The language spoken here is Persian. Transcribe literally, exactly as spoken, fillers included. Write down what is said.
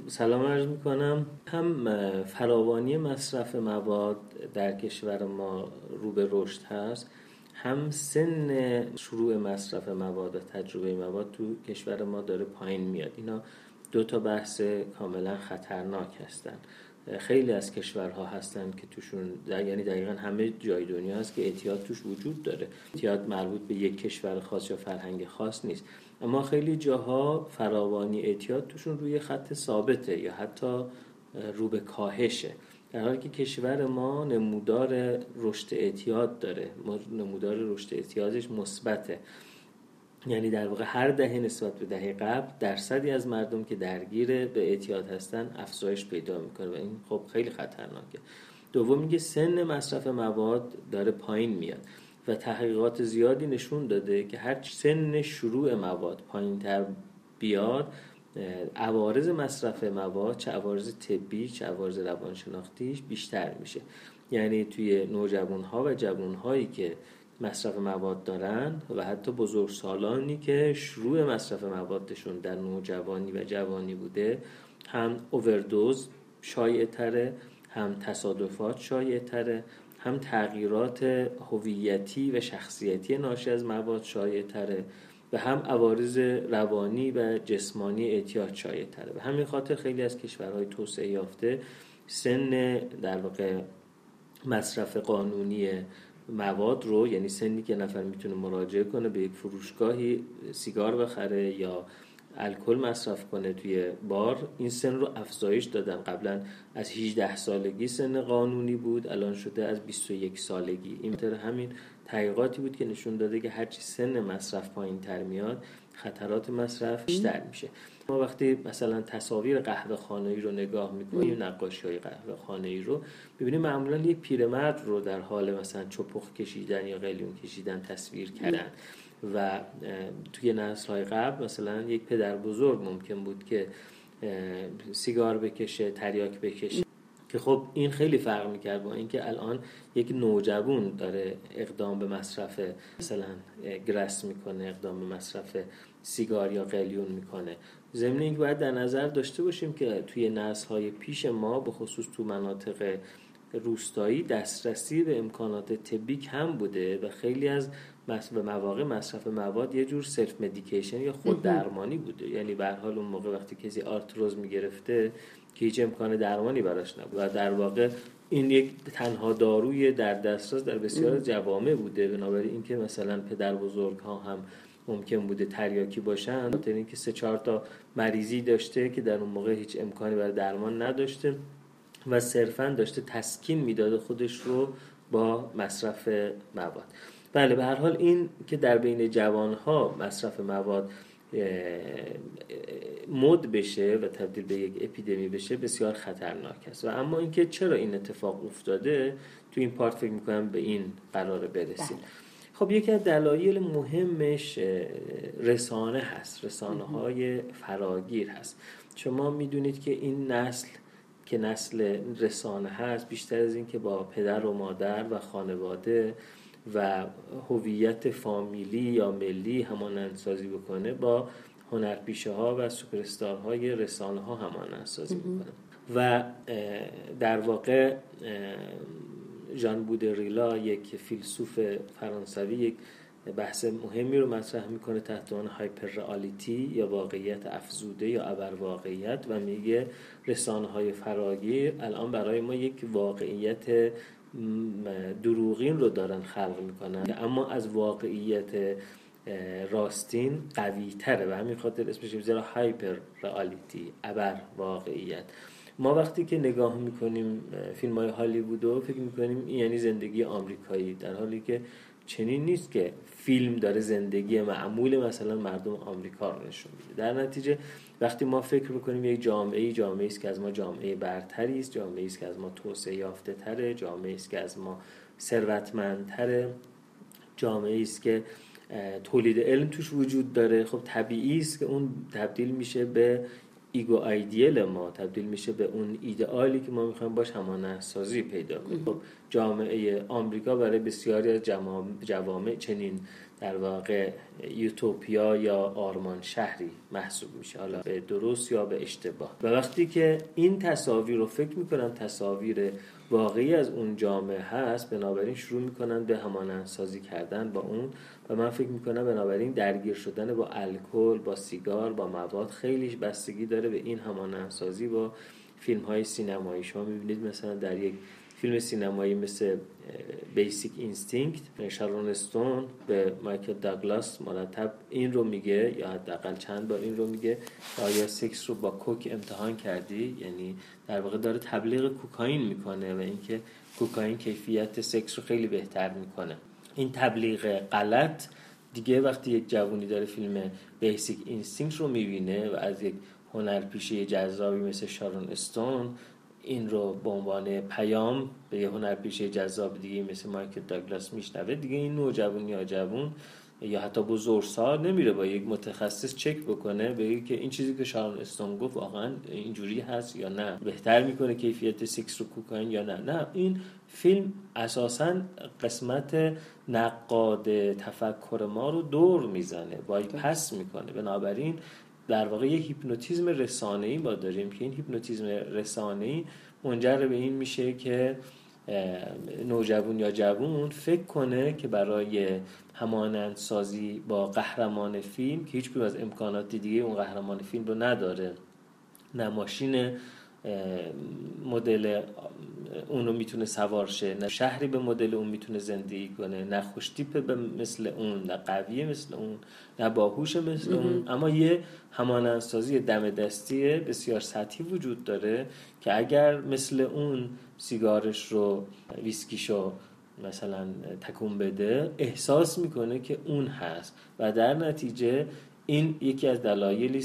سلام عرض میکنم. هم فراوانی مصرف مواد در کشور ما رو به رشد هست، هم سن شروع مصرف مواد و تجربه مواد تو کشور ما داره پایین میاد. اینا دو تا بحث کاملا خطرناک هستن. خیلی از کشورها هستن که توشون در یعنی دقیقاً همه جای دنیا هست که اعتیاد توش وجود داره. اعتیاد مربوط به یک کشور خاص یا فرهنگ خاص نیست، اما خیلی جاها فراوانی اعتیاد توشون روی خط ثابته یا حتی رو به کاهشه، در حالی که کشور ما نمودار رشد اعتیاد داره. نمودار رشد اعتیادش مثبته، یعنی در واقع هر دهه نسبت به دهه قبل درصدی از مردم که درگیر به اعتیاد هستن افزایش پیدا میکنه و این خب خیلی خطرناکه. دوم میگه سن مصرف مواد داره پایین میاد و تحقیقات زیادی نشون داده که هر سن شروع مواد پایین تر بیاد، عوارض مصرف مواد، چه عوارض طبی چه عوارض روانشناختیش بیشتر میشه. یعنی توی نوجوانها و جوانهایی که مصرف مواد دارن و حتی بزرگسالانی که شروع مصرف موادشون در نوجوانی و جوانی بوده، هم اووردوز شایع تره، هم تصادفات شایع تره، هم تغییرات هویتی و شخصیتی ناشی از مواد شایع تره و هم عوارض روانی و جسمانی اعتیاد شایع تره. به همین خاطر خیلی از کشورهای توسعه یافته سن در واقع مصرف قانونی مواد رو، یعنی سنی که نفر میتونه مراجعه کنه به یک فروشگاهی سیگار بخره یا الکل مصرف کنه توی بار، این سن رو افزایش دادن. قبلا از هجده سالگی سن قانونی بود، الان شده از بیست و یک سالگی. این طور همین تحقیقاتی بود که نشون داده که هرچی سن مصرف پایین تر میاد خطرات مصرف بیشتر میشه. ما وقتی مثلا تصاویر قهوه خانه‌ای رو نگاه میکنیم، نقاشی‌های قهوه خانه‌ای رو ببینیم، معمولا یک پیرمرد رو در حال مثلا چپخ کشیدن یا قلیون کشیدن تصویر کردن و توی نسل‌های قبل مثلا یک پدر بزرگ ممکن بود که سیگار بکشه، تریاک بکشه، که خب این خیلی فرق میکرد با اینکه الان یک نوجوان داره اقدام به مصرف مثلا گرس میکنه، اقدام به مصرف سیگار یا قلیون میکنه. ضمن اینکه باید در نظر داشته باشیم که توی نسل‌های پیش ما به خصوص تو مناطق روستایی دسترسی به امکانات طبی کم بوده و خیلی از به مواقع مصرف مواد یه جور سلف مدیکیشن یا خود درمانی بوده. یعنی به هر حال اون موقع وقتی کسی آرتروز میگرفته که هیچ امکان درمانی براش نبود و در واقع این یک تنها داروی در دسترس در بسیار جوامع بوده. بنابراین اینکه مثلا پدر بزرگ ها هم ممکن بوده تریاکی باشن، تا اینکه سه چهار تا مریضی داشته که در اون موقع هیچ امکانی برای درمان نداشته و صرفاً داشته تسکین میداده خودش رو با مصرف مواد. بله، به هر حال این که در بین جوانها مصرف مواد مد بشه و تبدیل به یک اپیدمی بشه بسیار خطرناک است. و اما اینکه چرا این اتفاق افتاده، تو این پارت فکر میکنم به این قراره برسیم. خب یکی از دلایل مهمش رسانه هست، رسانه های فراگیر هست. شما میدونید که این نسل که نسل رسانه هست، بیشتر از این که با پدر و مادر و خانواده و هویت فامیلی یا ملی همانندسازی بکنه، با هنرپیشه ها و سوپر استار های رسانه ها همانندسازی بکنه. و در واقع ژان بودریلا، یک فیلسوف فرانسوی، یک بحث مهمی رو مطرح میکنه تحت عنوان هایپر رئالیتی یا واقعیت افزوده یا ابر واقعیت، و میگه رسانه های فراگیر الان برای ما یک واقعیت دروغین رو دارن خلق میکنن، اما از واقعیت راستین قوی تره و همین خاطر اسمش میذاره هایپر رئالیتی، ابر واقعیت. ما وقتی که نگاه میکنیم فیلم های هالیوودو فکر میکنیم این یعنی زندگی آمریکایی، در حالی که چنین نیست که فیلم داره زندگی معمول مثلا مردم آمریکا رو نشون میده. در نتیجه وقتی ما فکر میکنیم یک جامعه جامعه است که از ما جامعه برتری است، جامعه است که از ما توسعه یافته تره، جامعه است که از ما ثروتمندتره، جامعه است که تولید علم توش وجود داره، خب طبیعی است که اون تبدیل میشه به ایگو ایدیل ما، تبدیل میشه به اون ایدئالی که ما میخوایم باش همانندسازی پیدا کنیم. خب جامعه آمریکا برای بسیاری از جوامع چنین در واقع یوتوپیا یا آرمان شهری محسوب میشه، حالا به درست یا به اشتباه. و وقتی که این تصاویر رو فکر میکنم تصاویر واقعی از اون جامعه هست، بنابراین شروع میکنن به همانندسازی کردن با اون. و من فکر میکنم بنابراین درگیر شدن با الکل، با سیگار، با مواد خیلی بستگی داره به این همانندسازی با فیلم های سینمایی. شما میبینید مثلا در یک فیلم سینمایی مثل بیسیک اینستینکت، شارون استون به مایکل داگلاس مرتب این رو میگه، یا حداقل چند بار این رو میگه، آیا سکس رو با کوک امتحان کردی؟ یعنی در واقع داره تبلیغ کوکائین میکنه و اینکه کوکائین کیفیت سکس رو خیلی بهتر میکنه. این تبلیغ غلط دیگه وقتی یک جوونی داره فیلم بیسیک اینستینکت رو میبینه و از یک هنرپیشه جذابی مثل شارون استون این رو به عنوان پیام به یه هنرپیشه جذاب دیگه مثل مایکل داگلاس میشنوه، دیگه این نوجوان یا جوون یا حتی بزرگسال نمیره با یک متخصص چک بکنه بگه که این چیزی که شارون استون گفت واقعا اینجوری هست یا نه، بهتر میکنه کیفیت سکس رو کوکائین یا نه. نه، این فیلم اساساً قسمت نقاد تفکر ما رو دور میزنه، بایپاس میکنه. بنابراین در واقع یک هیپنوتیزم رسانه‌ای ما داریم که این هیپنوتیزم رسانه‌ای منجر به این میشه که نوجوان یا جوون فکر کنه که برای همانندسازی با قهرمان فیلم که هیچ کدوم از امکانات دیگه اون قهرمان فیلم رو نداره، نه ماشین مدل اون رو میتونه سوار شه، نه شهری به مدل اون میتونه زندگی کنه، نه خوشتیپه به مثل اون، نه قویه مثل اون، نه باهوشه مثل اون، اما یه همانندسازی دم دستی بسیار سطحی وجود داره که اگر مثل اون سیگارش رو، ویسکیشو مثلا تکون بده، احساس میکنه که اون هست و در نتیجه این یکی از دلایلی